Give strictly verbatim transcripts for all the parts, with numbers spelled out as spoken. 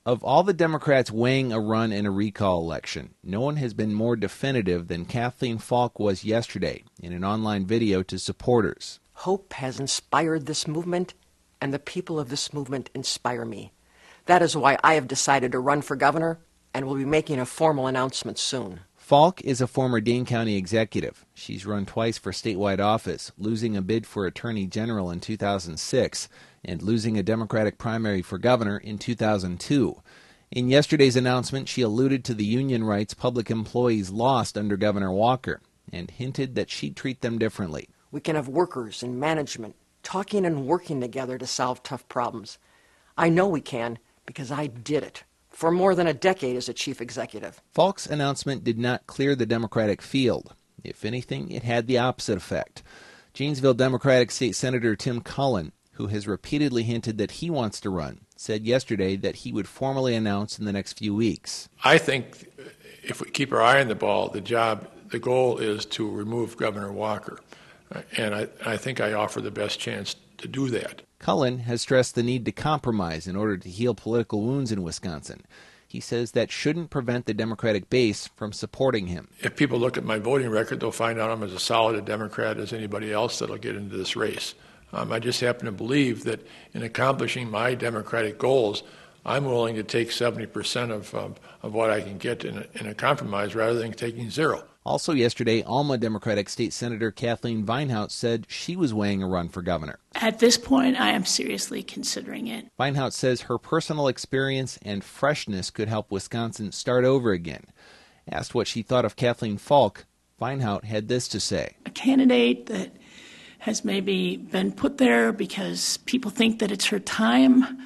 Of all the Democrats weighing a run in a recall election, no one has been more definitive than Kathleen Falk was yesterday in an online video to supporters. Hope has inspired this movement, and the people of this movement inspire me. That is why I have decided to run for governor and will be making a formal announcement soon. Falk is a former Dane County executive. She's run twice for statewide office, losing a bid for attorney general in two thousand six and losing a Democratic primary for governor in two thousand two. In yesterday's announcement, she alluded to the union rights public employees lost under Governor Walker and hinted that she'd treat them differently. We can have workers and management talking and working together to solve tough problems. I know we can because I did it for more than a decade as a chief executive. Falk's announcement did not clear the Democratic field. If anything, it had the opposite effect. Janesville Democratic State Senator Tim Cullen, who has repeatedly hinted that he wants to run, said yesterday that he would formally announce in the next few weeks. I think if we keep our eye on the ball, the job, the goal is to remove Governor Walker. And I, I think I offer the best chance to do that. Cullen has stressed the need to compromise in order to heal political wounds in Wisconsin. He says that shouldn't prevent the Democratic base from supporting him. If people look at my voting record, they'll find out I'm as solid a Democrat as anybody else that'll get into this race. Um, I just happen to believe that in accomplishing my Democratic goals, I'm willing to take seventy percent of um, of what I can get in a, in a compromise rather than taking zero. Also yesterday, Alma Democratic State Senator Kathleen Vinehout said she was weighing a run for governor. At this point, I am seriously considering it. Vinehout says her personal experience and freshness could help Wisconsin start over again. Asked what she thought of Kathleen Falk, Vinehout had this to say. A candidate that has maybe been put there because people think that it's her time.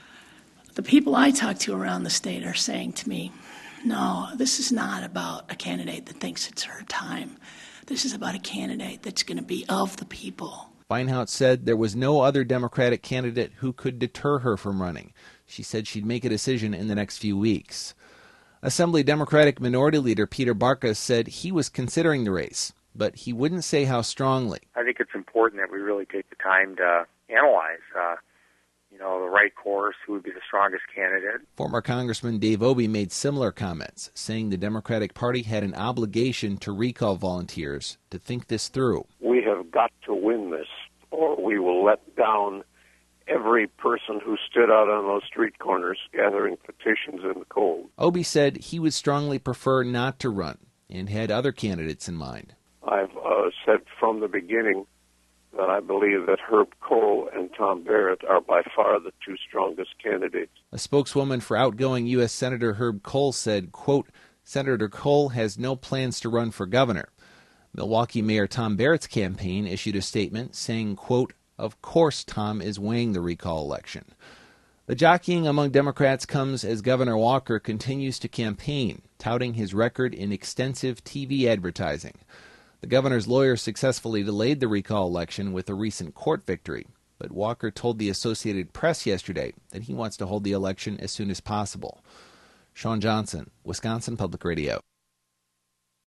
The people I talk to around the state are saying to me, no, this is not about a candidate that thinks it's her time. This is about a candidate that's going to be of the people. Vinehout said there was no other Democratic candidate who could deter her from running. She said she'd make a decision in the next few weeks. Assembly Democratic Minority Leader Peter Barkas said he was considering the race, but he wouldn't say how strongly. I think it's important that we really take the time to analyze uh, you know, the right course, who would be the strongest candidate. Former Congressman Dave Obey made similar comments, saying the Democratic Party had an obligation to recall volunteers to think this through. We have got to win this, or we will let down every person who stood out on those street corners gathering petitions in the cold. Obey said he would strongly prefer not to run and had other candidates in mind. I've uh, said from the beginning that I believe that Herb Kohl and Tom Barrett are by far the two strongest candidates. A spokeswoman for outgoing U S Senator Herb Kohl said, quote, Senator Kohl has no plans to run for governor. Milwaukee Mayor Tom Barrett's campaign issued a statement saying, quote, of course Tom is weighing the recall election. The jockeying among Democrats comes as Governor Walker continues to campaign, touting his record in extensive T V advertising. The governor's lawyer successfully delayed the recall election with a recent court victory, but Walker told the Associated Press yesterday that he wants to hold the election as soon as possible. Sean Johnson, Wisconsin Public Radio.